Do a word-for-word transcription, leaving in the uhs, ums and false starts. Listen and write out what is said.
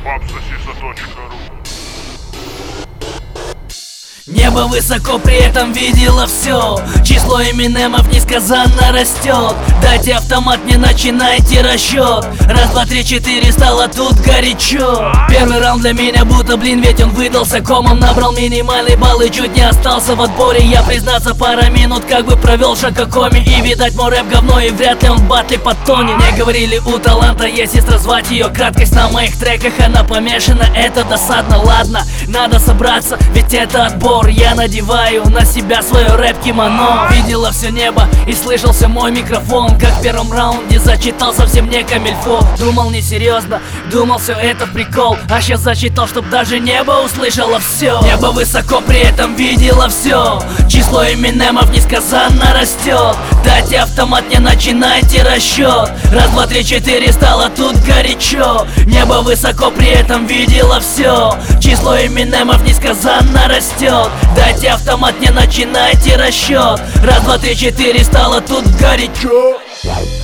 Бабсосиса точка ру. Небо высоко, при этом видела все. Число Эминемов несказанно растет. Дайте автомат, не начинайте расчет. Раз, два, три, четыре, стало тут горячо. Первый раунд для меня будто блин, ведь он выдался комом. Набрал минимальный балл и чуть не остался в отборе. Я, признаться, пара минут как бы провел шаг о коме. И видать мой рэп говно, и вряд ли он в батле подтонет. Мне говорили, у таланта есть сестра, звать ее. Краткость на моих треках, она помешана, это досадно. Ладно, надо собраться, ведь это отбор. Я надеваю на себя свое рэп-кимоно. Видела все небо и слышался мой микрофон, как в первом раунде зачитал совсем не камильфо. Думал несерьезно, думал все это прикол, а сейчас зачитал, чтоб даже небо услышало все. Небо высоко, при этом видела все. Число Эминемов несказанно растет. Дайте автомат, не начинайте расчет. Раз, два, три, четыре, стало тут горячо. Небо высоко, при этом видела все. Число Эминемов несказанно растет. Дайте автомат, не начинайте расчет. Раз, два, три, четыре, стало тут горячо.